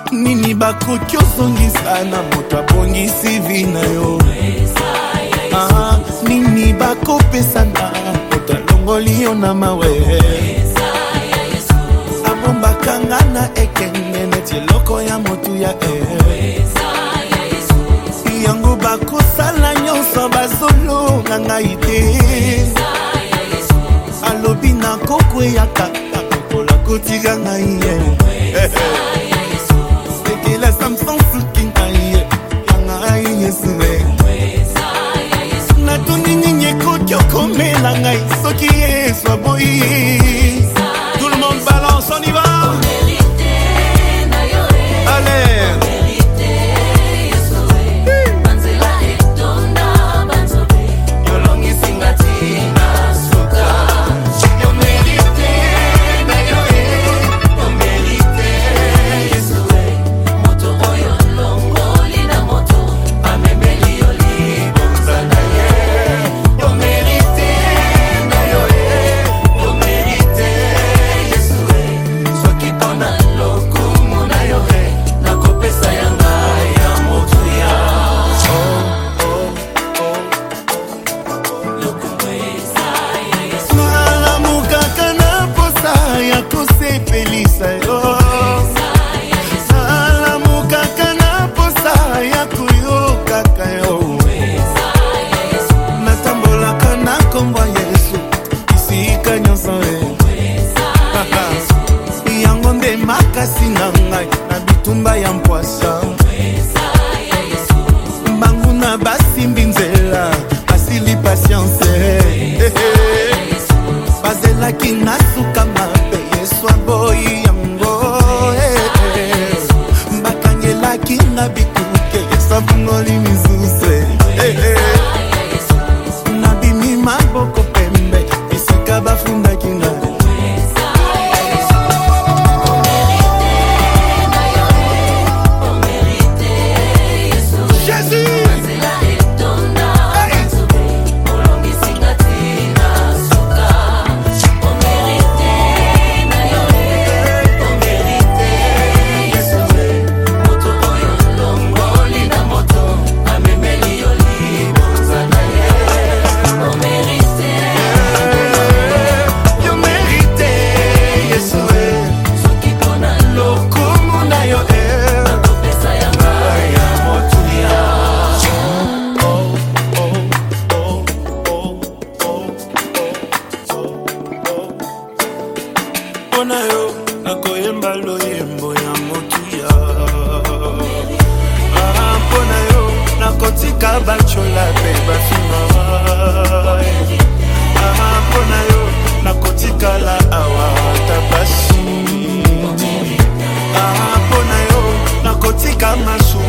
Nini bakoki ozongisa na moto abongisi vina yo. Nini bakopesa na moto alongoli yo na mawe. Abombaka nga na ekenge neti eloko ya motu ya yango bakosala nyonso bazolo na ngai te. Alobi na kokwe ya kaka kokola kotika ngai sekela Samson suki ngai ngai Yesu natuni ninye kokyo komela ngai soki Yesu aboyi. Tout le monde balance, on y va. Allez. Nakotika masu